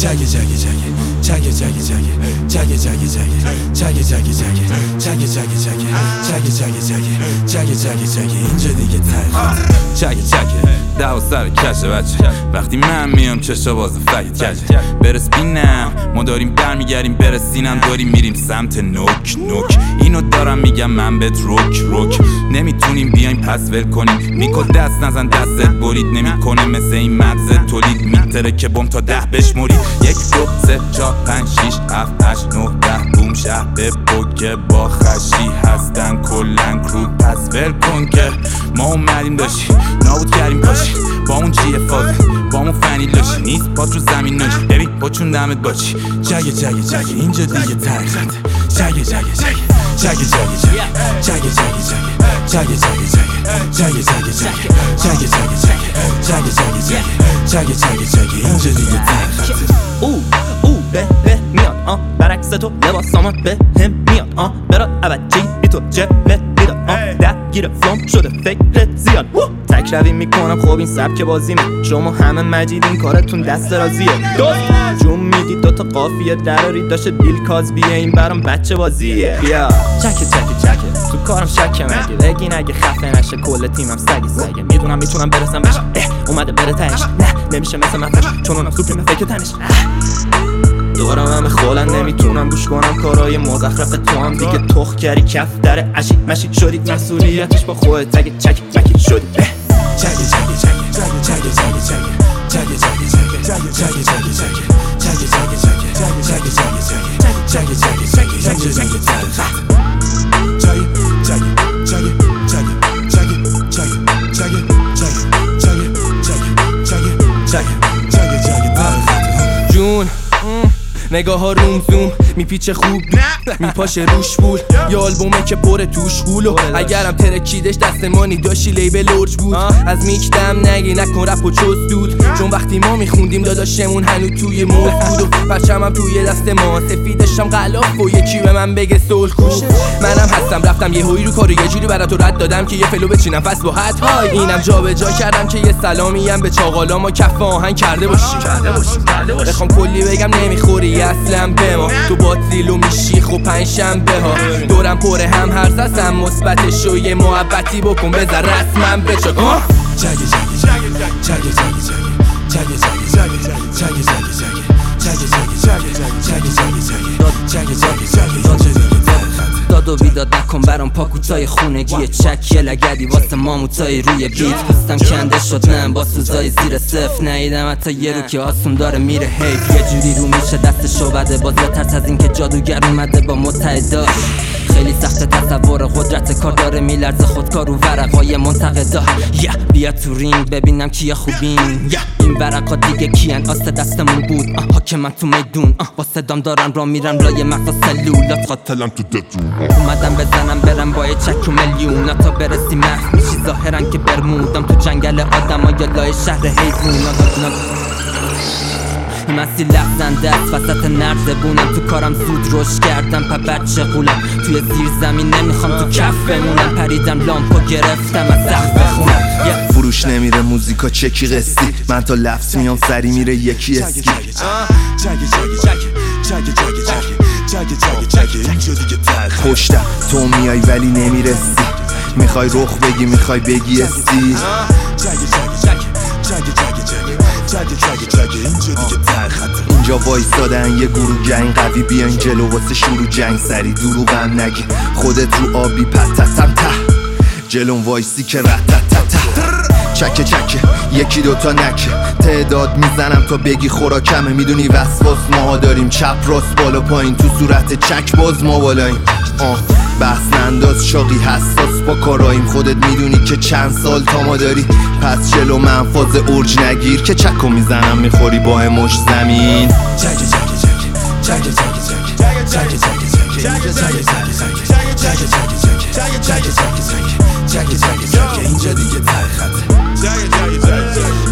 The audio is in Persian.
جگه جگه جگه جگه جگه جگه جگه جگه جگه جگه جگه جگه جگه جگه جگه جگه جگه اینجا دیگه تلخ جگه جگه ده و سر کشه بچه وقتی من میام چشا باز فقیت کجه برس بینم ما داریم برمیگردیم برسینم داریم میریم سمت نوک نوک اینو دارم میگم من بهت روک نمیتونیم بیایم پس ول کنیم میکل دست نزن دستت برید نمیکنه مثل این مغز تولید میتره که بم تا 10 بشمرید 1 2 3 4 5 6 7 8 9 10 بوم شهر به پوکه با خشی هستن کلن کرود پس ول کن که ما اومدیم داشتی نابود کردیم کاشی با اون چیه فازه با اون فنی لاشی نیست پات رو زمین ناشی ببین پاچون دمت باشی جگه جگه جگه اینجا دیگه ترخت جگه جگه جگه جگه جگه جگه جگه جگه جگه جگه جگه جگه جگه جگه اینجا دیگه ترخت به میاد برعکس تو لباسامم به هم میاد برات عوضی بی تو جبه میداد درگیر فلوم شده فکرت زیاد تک روی میکنم خب این سبک بازیمه شما همه مجیدین کارتون دست رازیه جون میدید دوتا قافیه دراری داشته بیل کازبیه این برام بچه بازیه بیا چکه تو کارم شکه مگه بگین اگه خفه نشه کل تیمم سگه میدونم میتونم برسم بهش اومده بره تهش نه نمیشه مثل مفش چون اونم سوپریم فکر تنش دورم همه خولن نمیتونم گوش کنم کارای مزخرف تو هم دیگه تخ کردی کف داره عشی مشی شدی مسئولیتش با خودت تگه چکی مکی شدی جون نگاه ها روم زوم میپیچه خوب میپاشه روش بول یه آلبومه که پر توش غولو اگرم ترکیدش دستمانی داشتی لیبل لورج بود از میک دم نگی نکن رپ و چوز دود چون وقتی ما میخوندیم داداشمون هنو توی موز بود و پرچمم توی دست ما سفیدشم غلاف و یکی به من بگه سول کوش منم هستم رفتم یه هوی رو کارو یه جوری برات رد دادم که یه فلو بچینم فس با حد اینم جا به جا کردم که یه سلامی هم به چاقالا ما کف آهنگ کرده باشیم بخوام کلی بگم نمیخوری اصلا به ما تو باتریلو میشی خب 5 شنبه ها دورم پر هم هر زستم مثبتش و یه محبتی بکن بذار رسمم بچه داد و بیداد نکن برام پاکوتای خونگیه چک یه لگدی واسه ماموتای روی بیت پستم کنده شد نه با سوزای زیر صفر نیدم حتی یه رو که آسون داره میره حیف یه جوری رو میشه دستشو بده باز ترس از این که جادوگر اومده با متحدا خیلی سخت تصور قدرت کار داره میلرزه خودکار رو ورقای منتقدا بیا تو رینگ ببینم کیا خوبین این ورقا دیگه کیان آست دستمون بود حاکم من تو میدون با صدام دارن را میرن لای مغز سلولات قاتلم تو دتون اومدم بزنم برم با یه چک و میلیون تا برسی محو میشی ظاهرن که برمودم تو جنگل آدم ها یا لای شهر حیوون مسیح لغزنده است وسط نردبونم تو کارم زود روش کردم پا بچه قولم توی زیر زمین نمیخوام تو کف بمونم پریدم لامپو گرفتم از سقف بخونم فروش نمیره موزیکا چکی قسطی من تا لفظ میام سری میره یکی اسکی پشتم تو میای ولی نمیرسی میخوای رخ بگی میخوای بگی استی اینجا وایستادن یه گروه گنگ قوی بیاین جلو واسه شروع جنگ سری دروغم نگی خودت رو آبی پتتم ته جلوم وایسی که رتتتت چکه یکی دوتا نکه تعداد میزنم تا بگی خوراکمه میدونی وسواس ما داریم چپ راست بالا پایین تو صورت چک باز ما بالاییم بحث ننداز شاقی حساس با کاراییم خودت میدونی که چند سال تا ما داری پس جلو من فاز ارج نگیر که چکو میزنم میخوری با مش زمین اینجا دیگه تلخت